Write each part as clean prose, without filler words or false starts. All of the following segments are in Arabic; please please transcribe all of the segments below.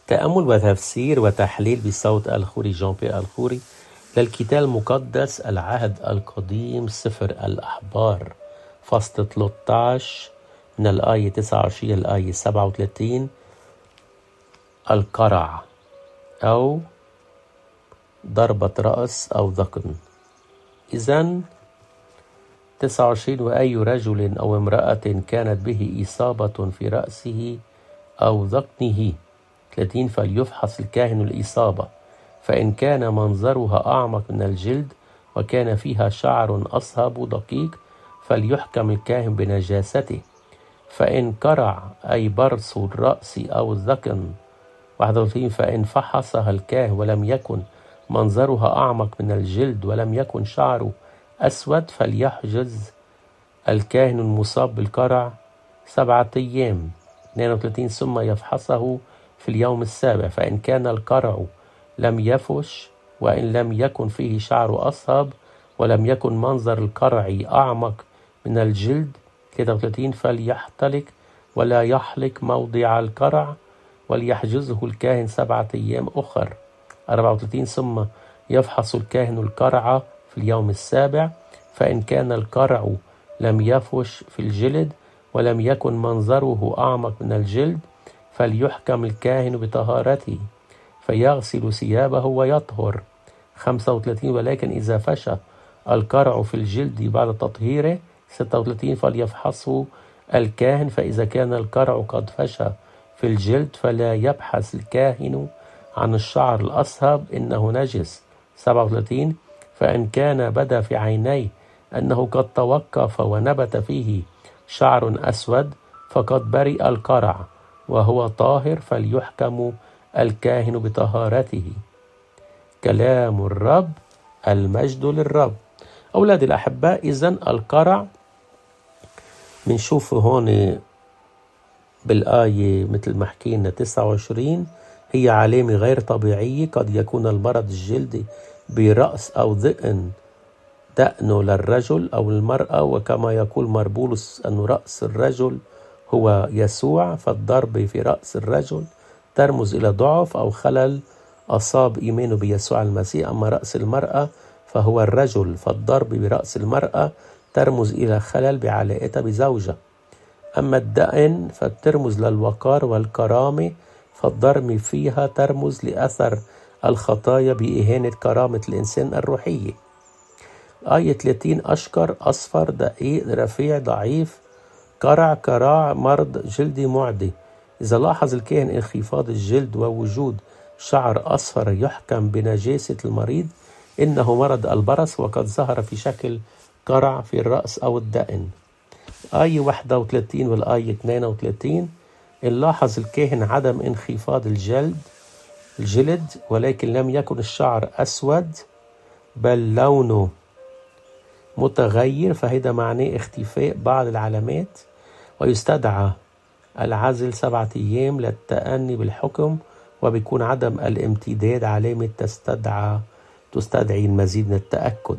تأمل وتفسير وتحليل بصوت الخوري جان بيير الخوري للكتاب المقدس العهد القديم سفر الأحبار فصل 13 من الآية 29 الآية 37. القرع أو ضربة رأس أو ذقن. إذن 29: وأي رجل أو امرأة كانت به إصابة في رأسه أو ذقنه 30 فليفحص الكاهن الإصابة، فإن كان منظرها أعمق من الجلد وكان فيها شعر أصهب دقيق فليحكم الكاهن بنجاسته، فإن قرع أي برص الرأس أو الذقن 31 فإن فحصها الكاهن ولم يكن منظرها أعمق من الجلد ولم يكن شعره أسود فليحجز الكاهن المصاب بالقرع 7 أيام. 32 ثم يفحصه في اليوم السابع، فإن كان القرع لم يفش وإن لم يكن فيه شعر أصهب ولم يكن منظر القرع أعمق من الجلد 33 فليحتلق ولا يحلق موضع القرع وليحجزه الكاهن 7 أيام أخر. 34 ثم يفحص الكاهن القرع في اليوم السابع، فإن كان القرع لم يفش في الجلد ولم يكن منظره أعمق من الجلد فليحكم الكاهن بطهارته فيغسل ثيابه ويطهر. 35 ولكن إذا فشى القرع في الجلد بعد تطهيره 36 فليفحصه الكاهن، فإذا كان القرع قد فشى في الجلد فلا يبحث الكاهن عن الشعر الأصهب إنه نجس. 37 فإن كان بدا في عينيه أنه قد توقف ونبت فيه شعر أسود فقد برئ القرع وهو طاهر فليحكم الكاهن بطهارته. كلام الرب، المجد للرب. أولادي الأحباء، إذن القرع بنشوفه هون بالآية مثل ما حكينا 29 هي علامة غير طبيعية. قد يكون المرض الجلدي برأس أو دقنه للرجل أو المرأة، وكما يقول مربولس أن رأس الرجل هو يسوع، فالضرب في رأس الرجل ترمز إلى ضعف أو خلل أصاب إيمانه بيسوع المسيح. أما رأس المرأة فهو الرجل، فالضرب برأس المرأة ترمز إلى خلل بعلاقتها بزوجها. أما الدقن فترمز للوقار والكرامة، فالضرب فيها ترمز لأثر الخطايا بإهانة كرامة الإنسان الروحية. آية 30 أشقر أصفر دقيق رفيع ضعيف قرع كراع مرض جلدي معدي. إذا لاحظ الكاهن انخفاض الجلد ووجود شعر أصفر يحكم بنجاسة المريض إنه مرض البرص وقد ظهر في شكل قرع في الرأس أو الدقن. آية 31 والآية 32 إن لاحظ الكاهن عدم انخفاض الجلد ولكن لم يكن الشعر أسود بل لونه متغير فهذا معناه اختفاء بعض العلامات، ويستدعى العزل 7 أيام للتأني بالحكم، وبيكون عدم الامتداد علامة تستدعي المزيد من التأكد.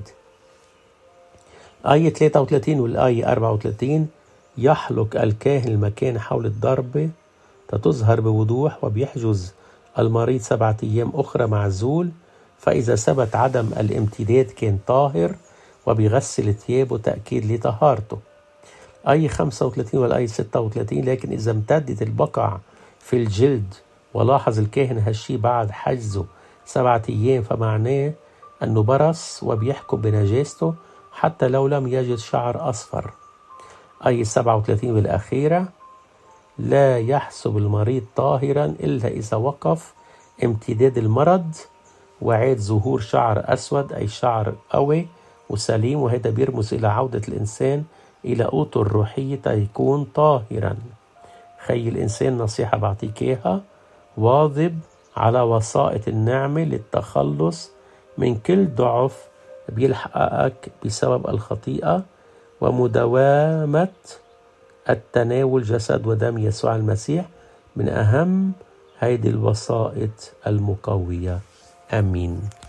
آية 33 والآية 34 يحلق الكاهن المكان حول الضربة تظهر بوضوح وبيحجز المريض 7 أيام أخرى معزول، فإذا ثبت عدم الامتداد كان طاهر وبيغسل ثيابه تأكيد لطهارته. آية 35 والآية 36 لكن إذا امتدت البقع في الجلد ولاحظ الكاهن هالشي بعد حجزه 7 أيام فمعناه أنه برص وبيحكم بنجاسته حتى لو لم يجد شعر أصفر. آية 37 والأخيرة لا يحسب المريض طاهرا إلا إذا وقف امتداد المرض وعاد ظهور شعر أسود أي شعر قوي وسليم، وهذا بيرمز إلى عودة الإنسان إلى قوته الروحية تيكون طاهرا. خي الإنسان نصيحة بعطيك إياها، واظب على وسائط النعمة للتخلص من كل ضعف بيلحقك بسبب الخطيئة، ومداومة التناول جسد ودم يسوع المسيح من أهم هذه الوسائط المقوية. آمين.